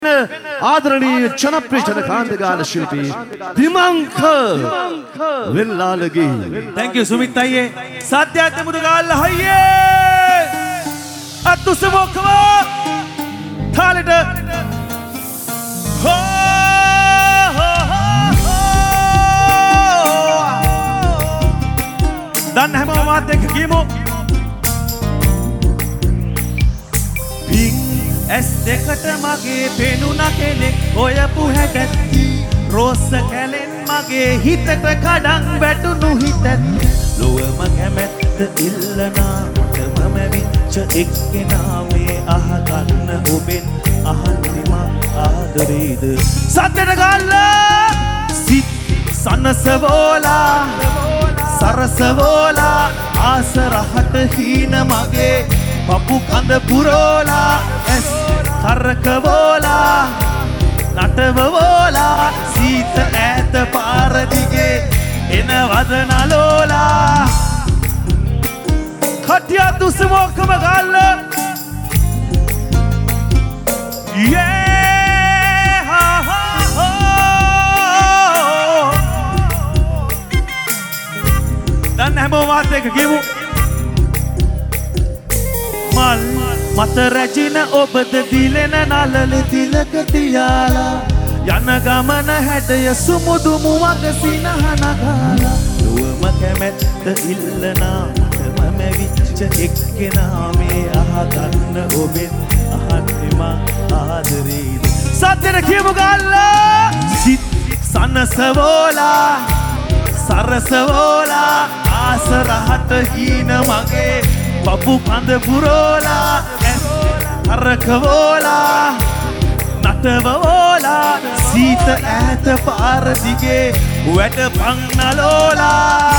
ආදරණීය ජනප්‍රිය ජනකාන්ත ගාන ශිල්පී දිමංක වෙල්ලාලගේ thank you සුමිත් අයියේ සත්‍යයත් මුද ගාල්ලා හයියේ අතුසමෝකම තාලෙට දන්න හැමෝම මාත් එක්ක කියමු ඇස් දෙකට මගේ පෙනුන කෙනෙක් ඔයපු හැකැත්ති රෝස කැලෙන් මගේ හිතට කඩන් වැටුණු හිතත් ලොවම කැමැත්ත ඉල්ලනා මම විච්ච එක්කෙනා මේ අහගන්න ඔබෙන් අහන්නිම ආදරේද සද්දට ගල්ලා සිත් සනසවෝලා සරසවෝලා ආසරහට හීන මගේ පපු කඳ පුරෝලා ඇස් කරකවෝලා නටවවෝලා සීත ඈත පාර දිගේ එනවද නලෝලා කටිය දුසමෝකම ගල්ල දන්න හැමෝම මාත් එක්ක කියමු මල් මත රැජින ඔබද දිලෙන නලල තිලක තියාලා යන ගමන හැඩය සුමුදු මුවක සිනහනගාලා ලොවම කැමැත්ත ඉල්ලනා මම විච්ච එක්කෙනා මේ අහගන්න ඔබෙන් අහන්නෙම ආදරේද සද්දෙට කියමු ගල්ලා සිත් සනසවෝලා සරසවෝලා ආසරහට හීන මගේ පපු කඳ පුරෝලා කරකවෝලා නටවෝලා සීත ඈත පාර දිගේ වැඩ පන්නලෝලා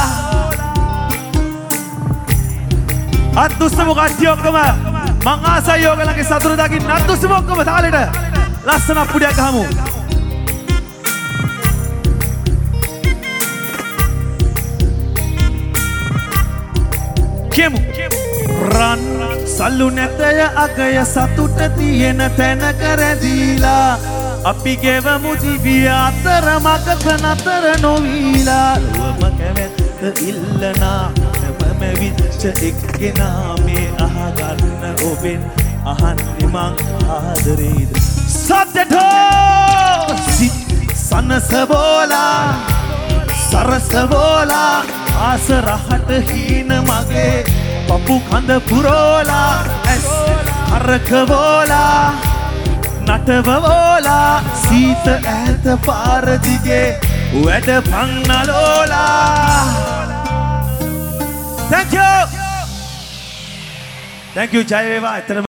අත්දුස්සමු කට්ටිය ඔක්කොම මං ආසයි ඔයගලගේ සතුට දකින්න අත්දුස්සමු ඔක්කොම තාලෙට ලස්සන පුඩියක් ගහමු කියමු රන් සල්ලු නැතය අගය සතුට තියෙන තැනක රැඳීලා අපි ගෙවමු දිවිය අතර මගක නතර නොවීලා ලොවම කැමැත්ත ඉල්ලනා මම විච්ච එක්කෙනා මේ අහගන්න ඔබෙන් අහන්නේ මං ආදරේද සද්දටෝ සිත් සනසවෝලා සරසවෝලා ආසරහට හීන මගේ පපු කඳ පුරෝලා ඇස් කරකවෝලා නටවවෝලා සීත ඈත පාර දිගේ වැඩ පන්නලෝලා thank you ජය වේවා එතරම්